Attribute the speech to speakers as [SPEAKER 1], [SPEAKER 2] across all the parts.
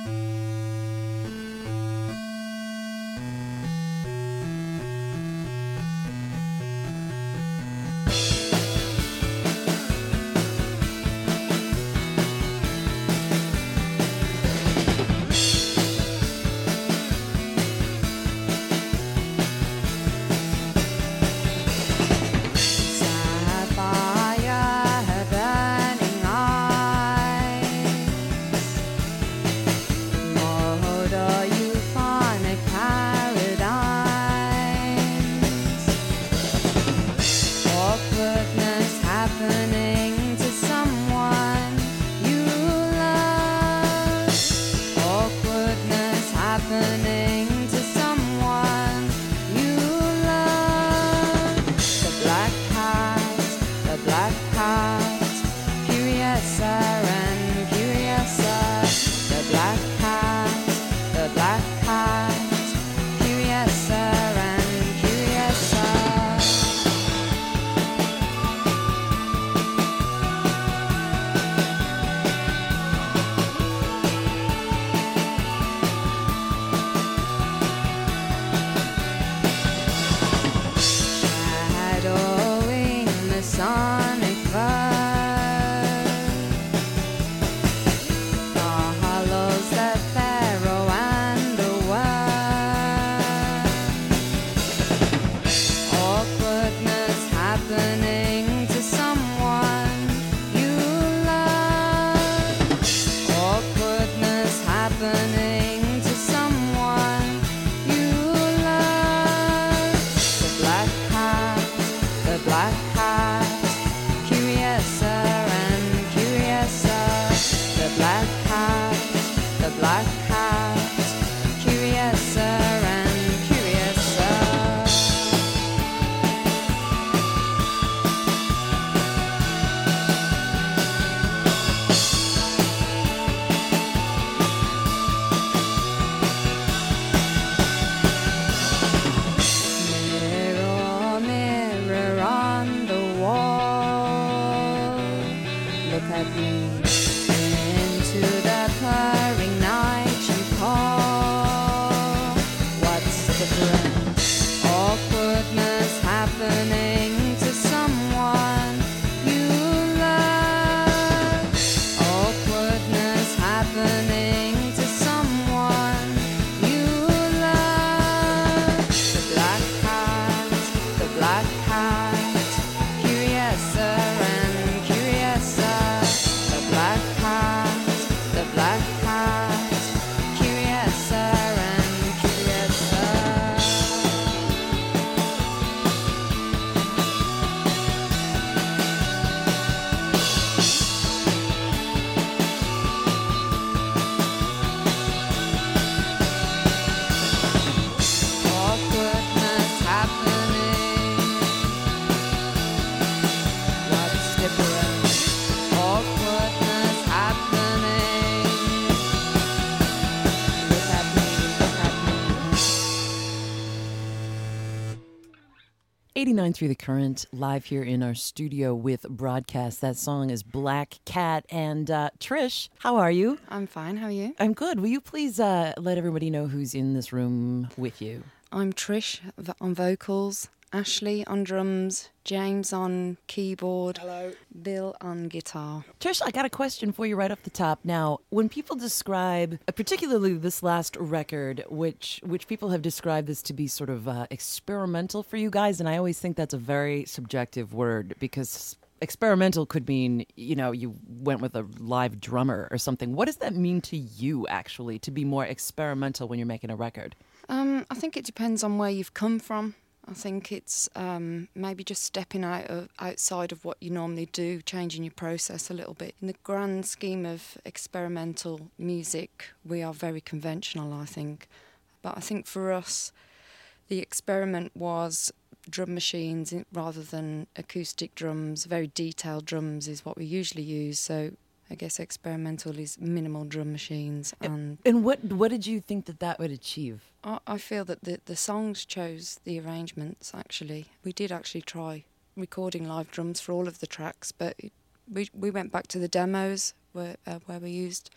[SPEAKER 1] 89 Through the Current, live here in our studio with Broadcast. That song is Black Cat. And Trish, how are you?
[SPEAKER 2] I'm fine. How are you?
[SPEAKER 1] I'm good. Will you please let everybody know who's in this room with you?
[SPEAKER 2] I'm Trish on vocals, Ashley on drums, James on keyboard,
[SPEAKER 3] hello,
[SPEAKER 2] Bill on guitar.
[SPEAKER 1] Trish, I got a question for you right off the top. Now, when people describe, particularly this last record, which people have described this to be sort of experimental for you guys, and I always think that's a very subjective word because experimental could mean, you know, you went with a live drummer or something. What does that mean to you, actually, to be more experimental when you're making a record?
[SPEAKER 2] I think it depends on where you've come from. I think it's maybe just stepping outside of what you normally do, changing your process a little bit. In the grand scheme of experimental music, we are very conventional, I think. But I think for us, the experiment was drum machines rather than acoustic drums. Very detailed drums is what we usually use, so I guess experimental is minimal drum machines. And
[SPEAKER 1] what did you think that would achieve?
[SPEAKER 2] I feel that the songs chose the arrangements, actually. We did actually try recording live drums for all of the tracks, but we went back to the demos where we used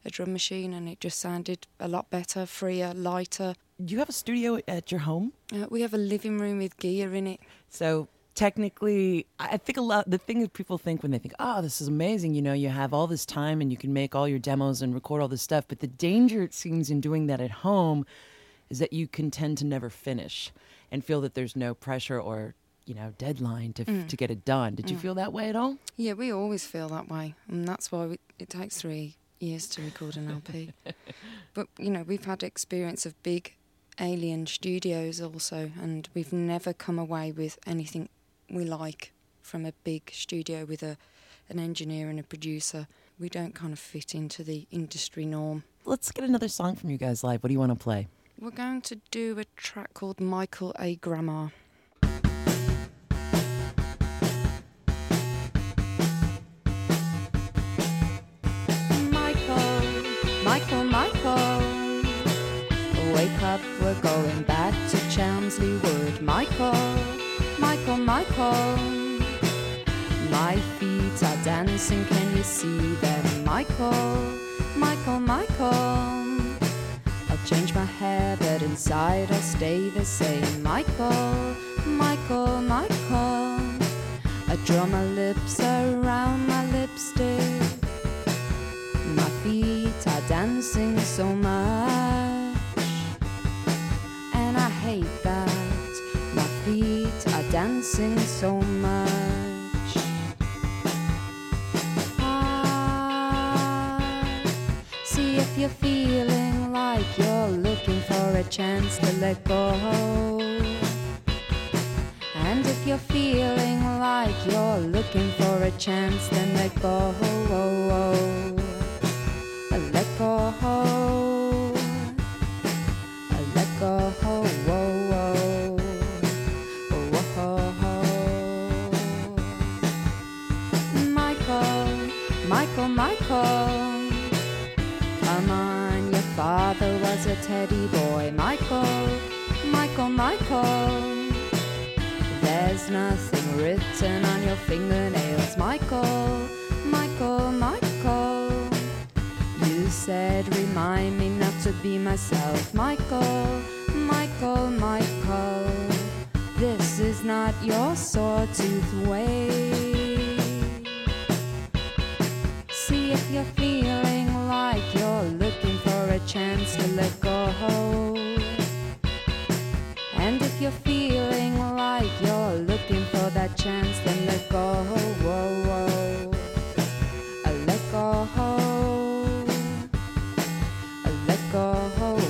[SPEAKER 2] a drum machine, and it just sounded a lot better, freer, lighter.
[SPEAKER 1] Do you have a studio at your home?
[SPEAKER 2] We have a living room with gear in it.
[SPEAKER 1] So technically, I think the thing that people think when they think, oh, this is amazing, you have all this time and you can make all your demos and record all this stuff. But the danger, it seems, in doing that at home is that you can tend to never finish and feel that there's no pressure or, deadline to get it done. Did you feel that way at all?
[SPEAKER 2] Yeah, we always feel that way. And that's why it takes 3 years to record an LP. But, we've had experience of big alien studios also, and we've never come away with anything we like from a big studio with an engineer and a producer. We don't kind of fit into the industry norm.
[SPEAKER 1] Let's get another song from you guys live. What do you want to play?
[SPEAKER 2] We're going to do a track called Michael A. Grammar. Michael, wake up, we're going back to Chelmsley Wood. Michael, my feet are dancing, can you see them? Michael, I'll change my hair, but inside I'll stay the same. Michael, I draw my lips around my lipstick. My feet are dancing so much, and I hate that. My feet are dancing so much. See if you're feeling like you're looking for a chance to let go. And if you're feeling like you're looking for a chance, then let go. Let go, let go, Michael, come on, your father was a teddy boy. Michael, there's nothing written on your fingernails. Michael, you said remind me not to be myself. Michael, this is not your sawtooth way. See if you're feeling like you're looking for a chance to let go. And if you're feeling like you're looking for that chance, then let go. Let go. Let go.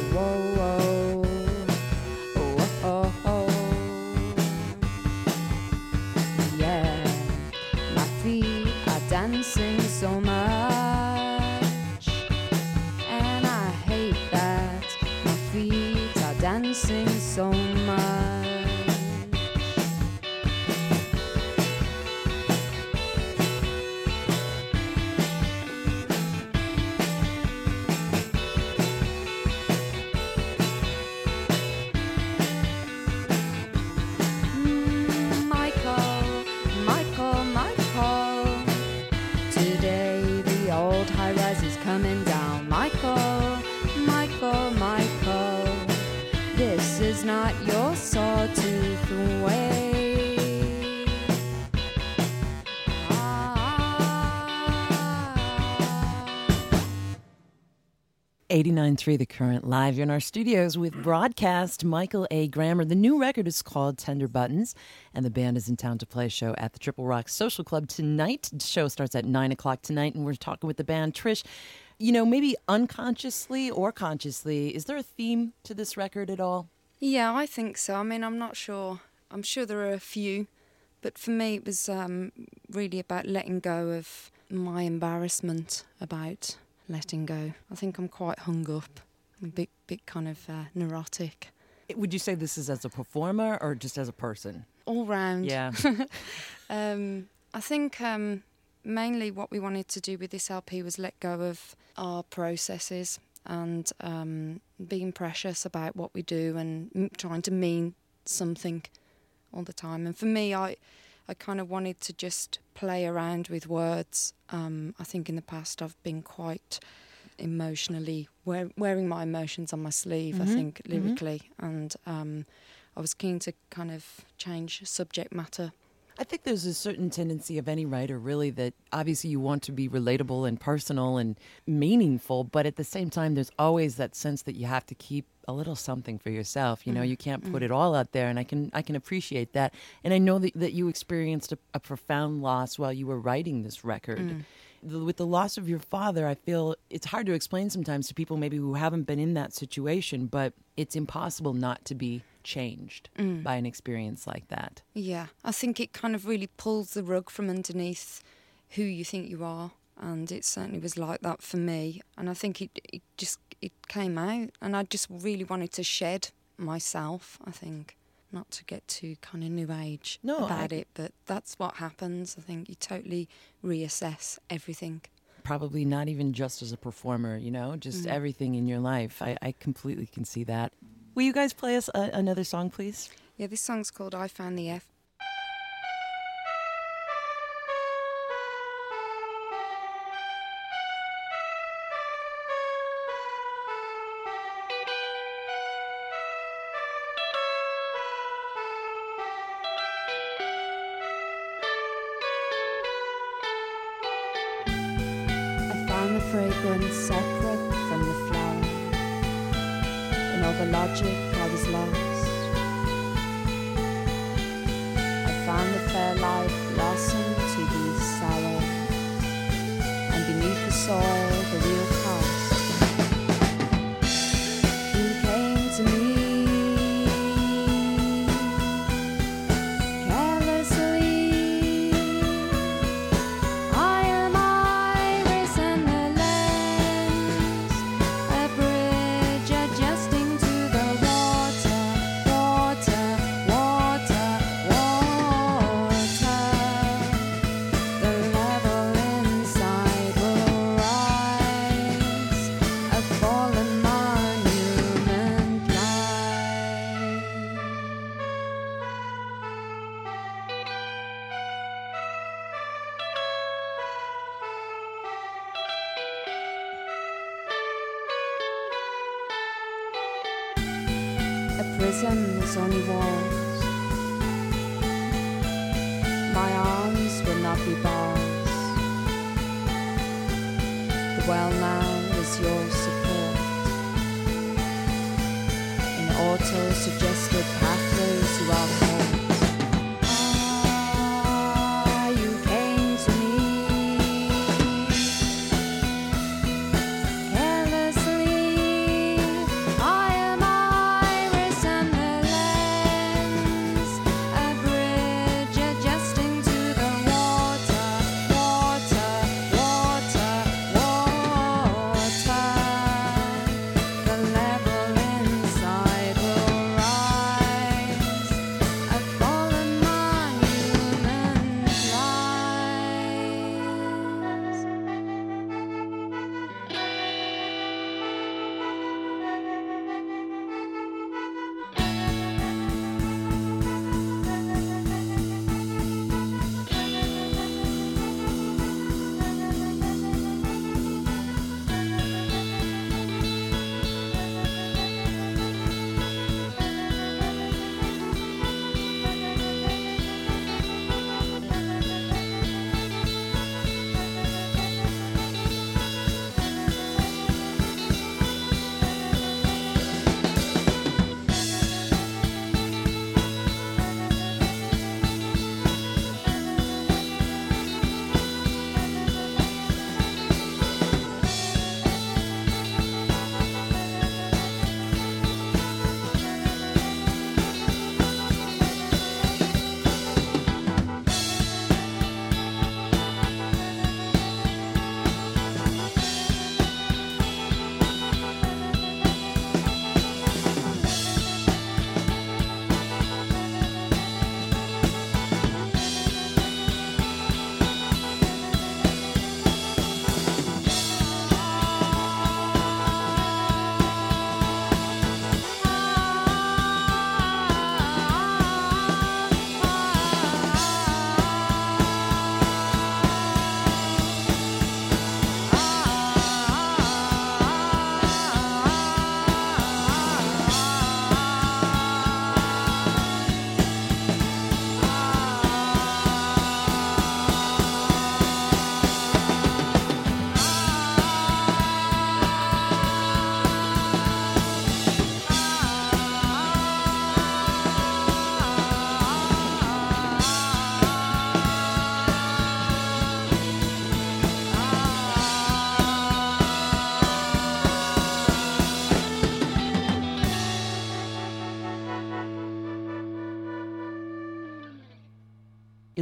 [SPEAKER 2] Yeah, my feet are dancing so much, and I hate that. My feet are dancing so much. Michael, today the old high-rise is coming down. Michael, this is not your sawtooth way.
[SPEAKER 1] 89.3 The Current live. You're in our studios with broadcast Michael A. Grammar. The new record is called Tender Buttons, and the band is in town to play a show at the Triple Rock Social Club tonight. The show starts at 9 o'clock tonight, and we're talking with the band. Trish, maybe unconsciously or consciously, is there a theme to this record at all?
[SPEAKER 2] Yeah, I think so. I mean, I'm not sure. I'm sure there are a few, but for me it was really about letting go of my embarrassment about letting go. I think I'm quite hung up. I'm a bit kind of neurotic.
[SPEAKER 1] Would you say this is as a performer or just as a person?
[SPEAKER 2] All round.
[SPEAKER 1] Yeah.
[SPEAKER 2] I think mainly what we wanted to do with this LP was let go of our processes and being precious about what we do and trying to mean something all the time. And for me, I kind of wanted to just play around with words. I think in the past I've been quite emotionally wearing my emotions on my sleeve, I think, lyrically. And I was keen to kind of change subject matter.
[SPEAKER 1] I think there's a certain tendency of any writer, really, that obviously you want to be relatable and personal and meaningful, but at the same time, there's always that sense that you have to keep a little something for yourself. You know, you can't put it all out there, and I can appreciate that. And I know that you experienced a profound loss while you were writing this record. With the loss of your father, I feel it's hard to explain sometimes to people maybe who haven't been in that situation, but it's impossible not to be changed by an experience like that.
[SPEAKER 2] Yeah, I think it kind of really pulls the rug from underneath who you think you are, and it certainly was like that for me. And I think it came out, and I just really wanted to shed myself, I think. Not to get too kind of new age about it, but that's what happens. I think you totally reassess everything.
[SPEAKER 1] Probably not even just as a performer, you know, just everything in your life. I completely can see that. Will you guys play us another song, please?
[SPEAKER 2] Yeah, this song's called I Found the F. I found the fragrance separate from the flower. In all the logic I was lost. I found the fair life blossom to be sour, and beneath the soil the real cost. You came to me carelessly. I am iris and the lens, a bridge adjusting to the water, water, water, water. The level inside will rise, a fallen monument lies. A prison is only walls. My arms will not be bars. The well now is your support. In auto-suggested pathways you are caught. Ah, you came to me carelessly. I am iris and the lens, a bridge adjusting to the water, water, water, water. The level inside will rise,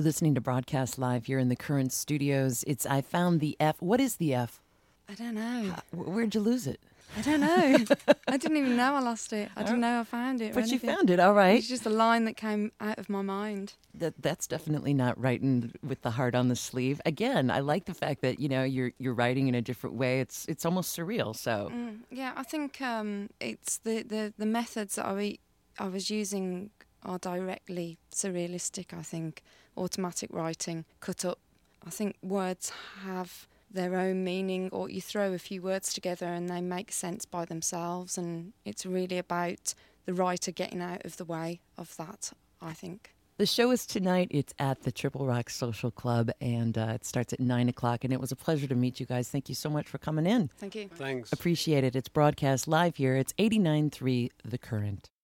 [SPEAKER 1] You're listening to Broadcast Live here in the Current Studios. It's I Found the F. What is the F?
[SPEAKER 2] I don't know.
[SPEAKER 1] Where'd you lose it?
[SPEAKER 2] I don't know. I didn't even know I lost it. I didn't know I found it.
[SPEAKER 1] But you found it, all right.
[SPEAKER 2] It's just a line that came out of my mind.
[SPEAKER 1] That's definitely not writing with the heart on the sleeve. Again, I like the fact that you're writing in a different way. It's almost surreal. So
[SPEAKER 2] yeah, I think it's the methods that I was using are directly surrealistic. I think automatic writing, cut up. I think words have their own meaning, or you throw a few words together and they make sense by themselves, and it's really about the writer getting out of the way of that, I think.
[SPEAKER 1] The show is tonight. It's at the Triple Rock Social Club, and it starts at 9 o'clock, and it was a pleasure to meet you guys. Thank you so much for coming in.
[SPEAKER 2] Thank you.
[SPEAKER 3] Thanks.
[SPEAKER 1] Appreciate it. It's Broadcast Live here. It's 89.3 The Current.